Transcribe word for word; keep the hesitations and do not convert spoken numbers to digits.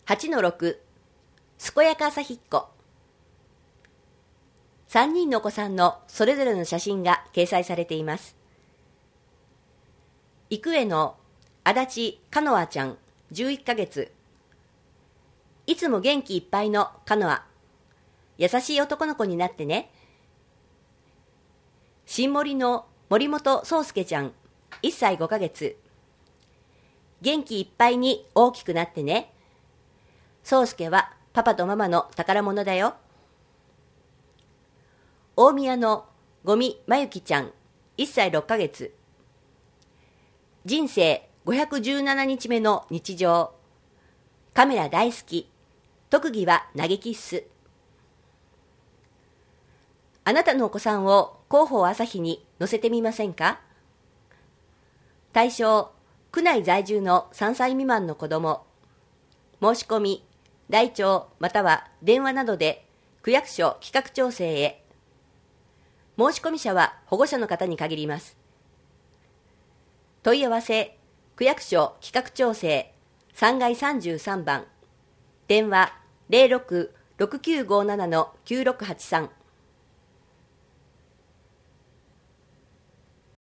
はちのろく、健やか朝ひっこ。さんにんのお子さんのそれぞれの写真が掲載されています。育英の足立かのあちゃん、じゅういっかげつ。いつも元気いっぱいのかのあ。優しい男の子になってね。新森の森本壮介ちゃん、いっさいごかげつ。元気いっぱいに大きくなってね。壮介はパパとママの宝物だよ。大宮の五味まゆきちゃん、いっさいろっかげつ。人生ごひゃくじゅうななにちめの日常。カメラ大好き。特技は投げキッス。あなたのお子さんを広報朝日に載せてみませんか？対象、区内在住のさんさい未満の子ども。申し込み、台帳または電話などで区役所企画調整へ。申し込み者は保護者の方に限ります。問い合わせ、区役所企画調整さんがいさんじゅうさんばん。電話 ゼロろく ろくきゅうごなな きゅうろくはちさん。